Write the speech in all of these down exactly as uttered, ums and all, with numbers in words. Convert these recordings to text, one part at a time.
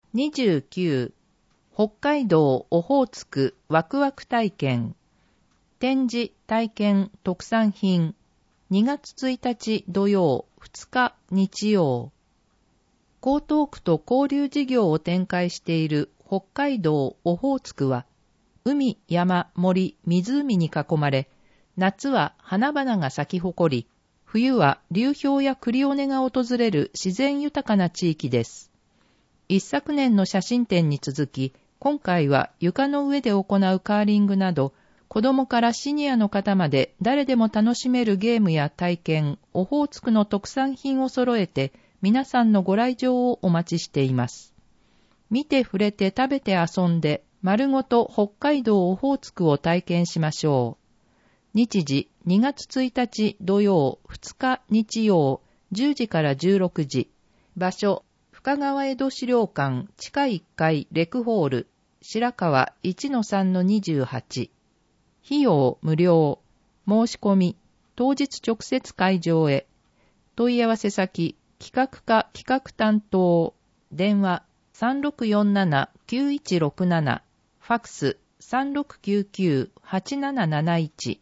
にじゅうきゅう、北海道オホーツクワクワク体験。展示体験特産品。にがつついたち土曜、ふつか日曜。江東区と交流事業を展開している北海道オホーツクは、海、山、森、湖に囲まれ、夏は花々が咲き誇り、冬は流氷やクリオネが訪れる自然豊かな地域です。一昨年の写真展に続き、今回は床の上で行うカーリングなど、子供からシニアの方まで誰でも楽しめるゲームや体験、オホーツクの特産品を揃えて、皆さんのご来場をお待ちしています。見て触れて食べて遊んで、丸ごと北海道オホーツクを体験しましょう。日時にがつついたち土曜、ふつか日曜、じゅうじからじゅうろくじ。場所、深川江戸資料館地下いっかいレクホール、白川 いちのさんのにじゅうはち。費用無料。申し込み、当日直接会場へ。問い合わせ先、企画課企画担当。電話 さんろくよんななきゅういちろくなな。ファックス さんろくきゅうきゅうはちなななないち。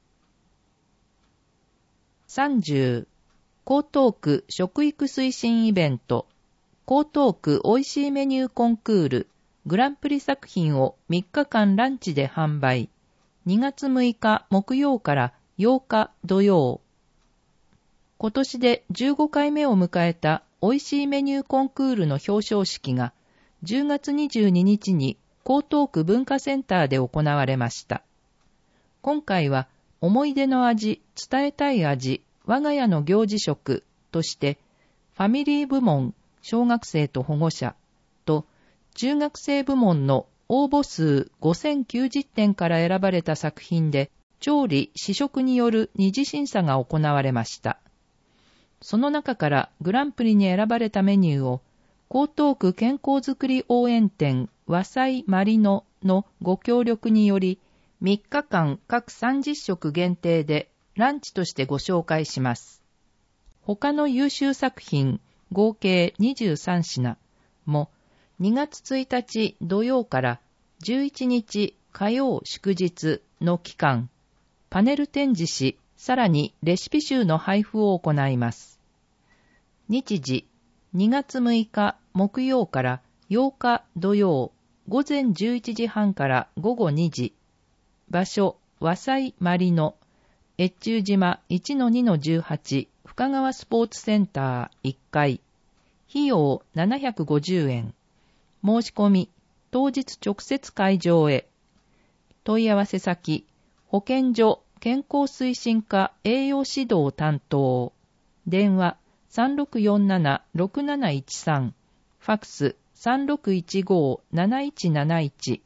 さんじゅう、江東区食育推進イベント、江東区おいしいメニューコンクール、グランプリ作品をみっかかんランチで販売。にがつむいか木曜からようか土曜。今年でじゅうごかいめを迎えたおいしいメニューコンクールの表彰式がじゅうがつにじゅうににちに江東区文化センターで行われました。今回は思い出の味、伝えたい味、我が家の行事食として、ファミリー部門、小学生と保護者と、中学生部門の応募数ごせんきゅうじゅってんから選ばれた作品で、調理、試食による二次審査が行われました。その中からグランプリに選ばれたメニューを、江東区健康づくり応援店和彩マリノのご協力により、みっかかん各さんじゅっしょく限定でランチとしてご紹介します。他の優秀作品合計にじゅうさんしなもにがつついたち土曜からじゅういちにち火曜祝日の期間、パネル展示し、さらにレシピ集の配布を行います。日時にがつむいか木曜からようか土曜、ごぜんじゅういちじはんからごごにじ。場所、和彩マリノ、越中島 いちのにのじゅうはち 深川スポーツセンターいっかい。費用ななひゃくごじゅうえん。申し込み、当日直接会場へ。問い合わせ先、保健所健康推進課栄養指導担当。電話さんろくよんななろくなないちさん。ファックスさんろくいちごなないちなないち。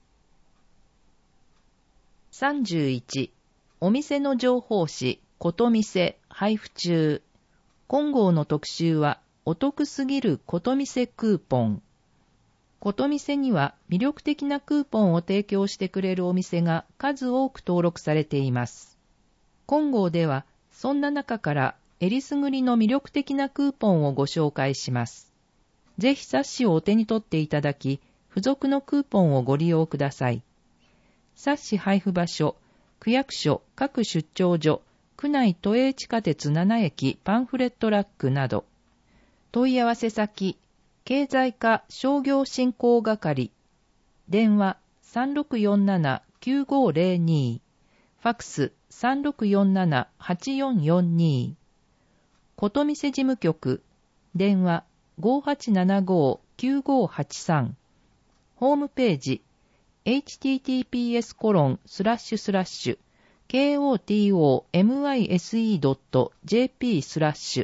さんじゅういち、お店の情報誌、ことみせ配布中。今号の特集は、お得すぎることみせクーポン。ことみせには魅力的なクーポンを提供してくれるお店が数多く登録されています。今号では、そんな中からえりすぐりの魅力的なクーポンをご紹介します。ぜひ冊子をお手に取っていただき、付属のクーポンをご利用ください。冊子配布場所、区役所、各出張所、区内都営地下鉄ななえきパンフレットラックなど。問い合わせ先、経済課商業振興係。電話さんろくよんななきゅうごぜろに。ファックスさんろくよんななはちよんよんに。ことみせ事務局。電話ごはちななごきゅうごはちさん。ホームページエイチティーティーピーエスコロンスラッシュスラッシュケーオーティーオーエムアイエスイードットジェーピー スラッシュ。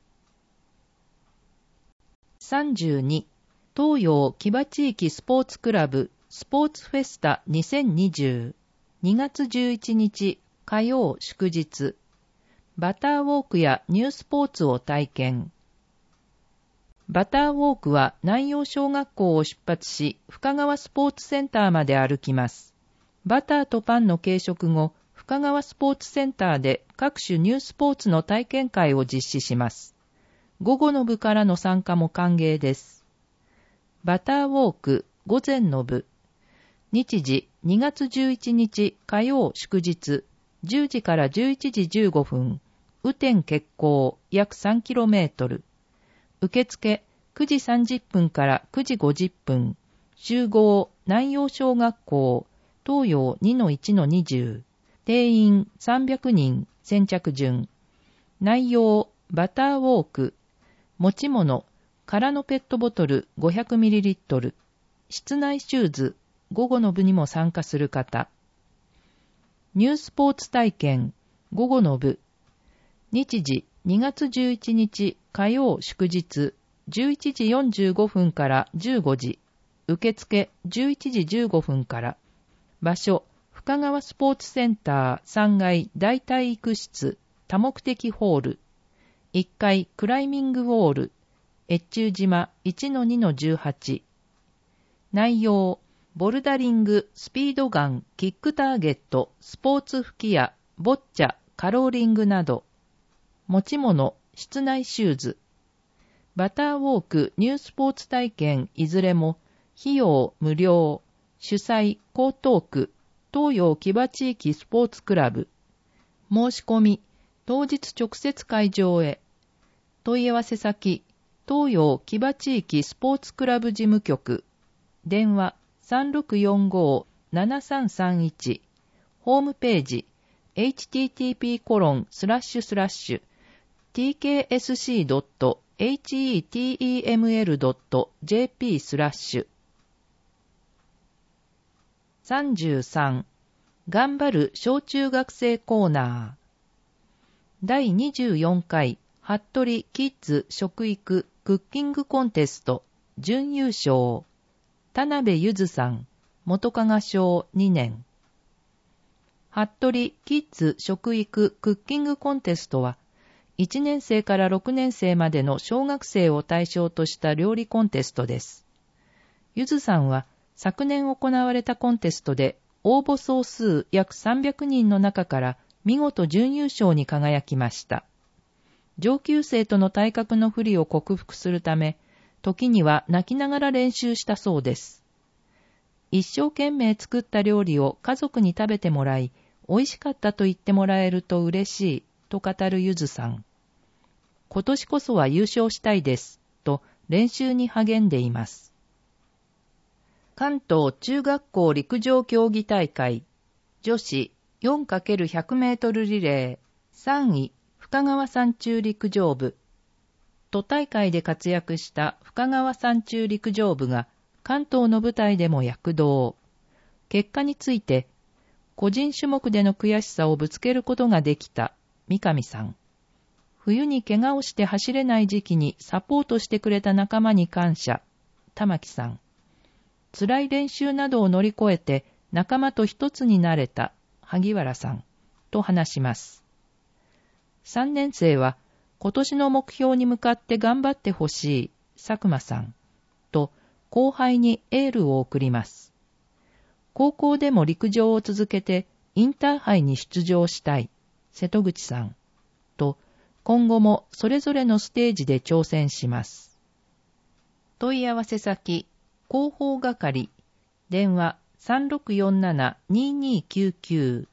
さんじゅうに、東洋木場地域スポーツクラブスポーツフェスタにせんにじゅう。にがつじゅういちにち火曜祝日。バターウォークやニュースポーツを体験。バターウォークは南陽小学校を出発し、深川スポーツセンターまで歩きます。バターとパンの軽食後、深川スポーツセンターで各種ニュースポーツの体験会を実施します。午後の部からの参加も歓迎です。 バターウォーク午前の部。日時にがつじゅういちにち火曜祝日じゅうじからじゅういちじじゅうごふん。雨天決行約 さんキロメートル。受付くじさんじゅっぷんからくじごじゅっぷん。集合南陽小学校東洋 にのいちのにじゅう。定員さんびゃくにん先着順。内容バターウォーク。持ち物空のペットボトル ごひゃくミリリットル。室内シューズ午後の部にも参加する方。ニュースポーツ体験午後の部。日時にがつじゅういちにち火曜祝日じゅういちじよんじゅうごふんからじゅうごじ。受付じゅういちじじゅうごふんから。場所深川スポーツセンターさんがい大体育室多目的ホール。いっかいクライミングウォール越中島 いちのにのじゅうはち。内容ボルダリング、スピードガン、キックターゲット、スポーツ吹き矢、ボッチャ、カローリングなど。持ち物室内シューズ。バターウォークニュースポーツ体験いずれも費用無料。主催江東区東洋木場地域スポーツクラブ。申し込み当日直接会場へ。問い合わせ先東洋木場地域スポーツクラブ事務局。電話 さんろくよんご ななさんさんいち。ホームページ エイチティーティーピーコロンスラッシュスラッシュティーケーエスシードットエイチイーティーイーエムエルドットジェーピー スラッシュさんじゅうさん頑張る小中学生コーナー。だいにじゅうよんかい服部キッズ食育クッキングコンテスト準優勝田辺ゆずさん元加賀小にねん。服部キッズ食育クッキングコンテストはいちねんせいからろくねんせいまでの小学生を対象とした料理コンテストです。ゆずさんは昨年行われたコンテストで応募総数約さんびゃくにんの中から見事準優勝に輝きました。上級生との体格の不利を克服するため、時には泣きながら練習したそうです。一生懸命作った料理を家族に食べてもらい、美味しかったと言ってもらえると嬉しいと語るゆずさん。今年こそは優勝したいですと練習に励んでいます。関東中学校陸上競技大会女子 よんかけるひゃくメートルリレーさんい深川山中陸上部。都大会で活躍した深川山中陸上部が関東の舞台でも躍動。結果について、個人種目での悔しさをぶつけることができた三上さん。冬に怪我をして走れない時期にサポートしてくれた仲間に感謝玉木さん。辛い練習などを乗り越えて仲間と一つになれた萩原さんと話します。さんねんせいは今年の目標に向かって頑張ってほしい佐久間さんと後輩にエールを送ります。高校でも陸上を続けてインターハイに出場したい瀬戸口さんと今後もそれぞれのステージで挑戦します。問い合わせ先広報係電話 さんろくよんなな ににきゅうきゅう。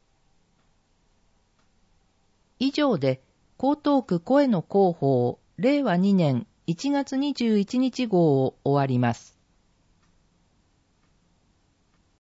以上で江東区声の広報れいわにねんいちがつにじゅういちにち号を終わります。